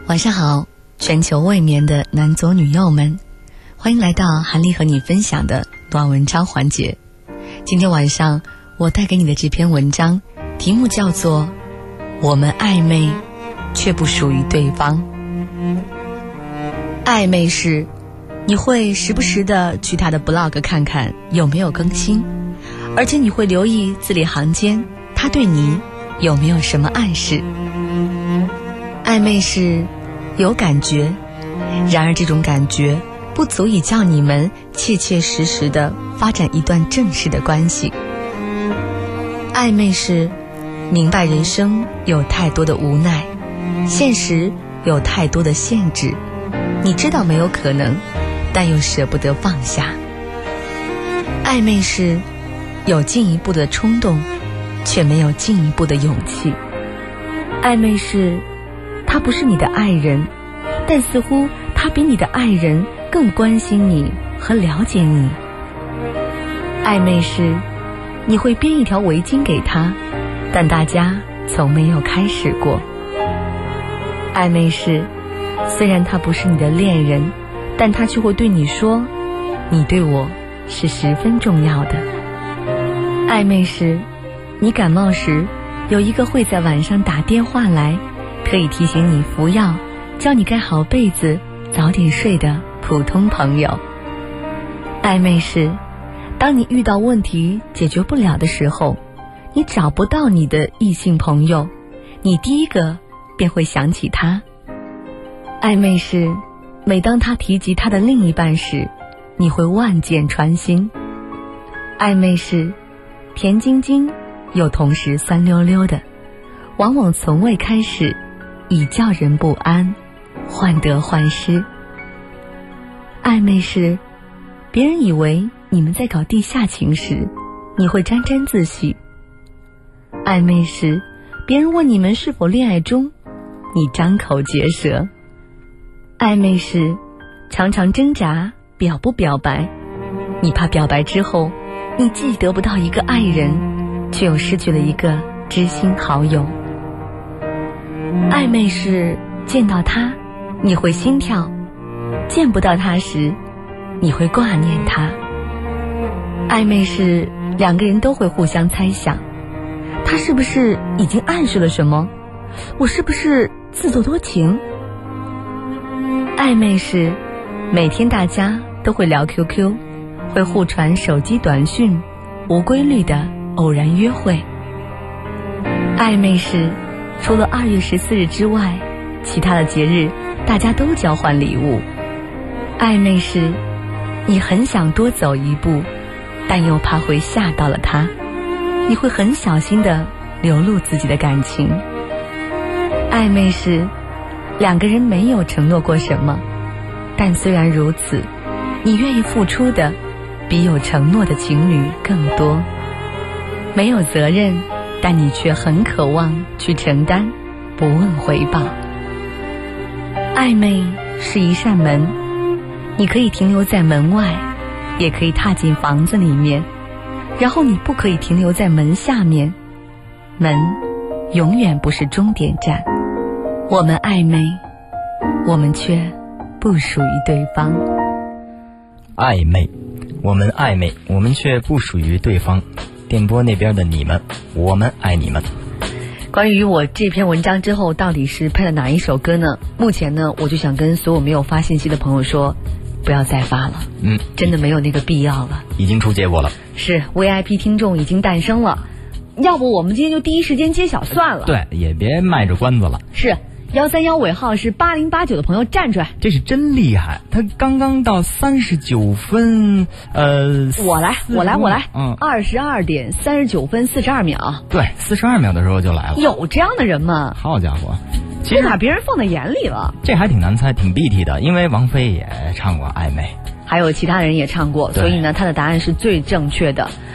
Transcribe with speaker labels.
Speaker 1: 晚上好，全球未眠的男左女右们，欢迎来到韩丽和你分享的暖文章环节。今天晚上我带给你的这篇文章题目叫做我们暧昧却不属于对方。暧昧是你会时不时的去他的 blog 看看有没有更新，而且你会留意字里行间他对你有没有什么暗示。暧昧是有感觉，然而这种感觉不足以叫你们切切实实地发展一段正式的关系。暧昧是明白人生有太多的无奈，现实有太多的限制，你知道没有可能，但又舍不得放下。暧昧是有进一步的冲动，却没有进一步的勇气。暧昧是他不是你的爱人，但似乎他比你的爱人更关心你和了解你。暧昧是你会编一条围巾给他，但大家从没有开始过。暧昧是虽然他不是你的恋人，但他却会对你说，你对我是十分重要的。暧昧是你感冒时有一个会在晚上打电话来，可以提醒你服药，教你盖好被子，早点睡的普通朋友。暧昧是当你遇到问题解决不了的时候，你找不到你的异性朋友，你第一个便会想起他。暧昧是每当他提及他的另一半时，你会万箭穿心。暧昧是甜津津又同时酸溜溜的，往往从未开始，已叫人不安，患得患失。暧昧是别人以为你们在搞地下情时，你会沾沾自喜。暧昧是别人问你们是否恋爱中，你张口结舌。暧昧是常常挣扎表不表白，你怕表白之后你既得不到一个爱人，却又失去了一个知心好友。暧昧是见到他你会心跳，见不到他时你会挂念他。暧昧是两个人都会互相猜想，他是不是已经暗示了什么，我是不是自作多情。暧昧是每天大家都会聊 QQ， 会互传手机短讯，无规律的偶然约会。暧昧是除了2月14日之外，其他的节日大家都交换礼物。暧昧是你很想多走一步，但又怕会吓到了他，你会很小心地流露自己的感情。暧昧是两个人没有承诺过什么，但虽然如此，你愿意付出的比有承诺的情侣更多。没有责任，但你却很渴望去承担，不问回报。暧昧是一扇门，你可以停留在门外，也可以踏进房子里面，然后你不可以停留在门下面。门永远不是终点站。我们暧昧，我们却不属于对方。
Speaker 2: 暧昧，我们暧昧，我们却不属于对方。电波那边的你们，我们爱你们。
Speaker 1: 关于我这篇文章之后到底是配了哪一首歌呢？目前呢，我就想跟所有没有发信息的朋友说，不要再发了。真的没有那个必要了。
Speaker 2: 已经出结果了。是
Speaker 1: VIP 听众已经诞生了，要不我们今天就第一时间揭晓算了。
Speaker 2: 对，也别卖着关子了。
Speaker 1: 是131尾号是8089的朋友站出来。
Speaker 2: 这是真厉害，他刚刚到39分
Speaker 1: 我来22点39分42秒。
Speaker 2: 对，42秒的时候就来了。
Speaker 1: 有这样的人吗？
Speaker 2: 好家伙，
Speaker 1: 其实把别人放在眼里了。
Speaker 2: 这还挺难猜，挺BT的，因为王菲也唱过暧昧，
Speaker 1: 还有其他人也唱过，所以呢他的答案是最正确的。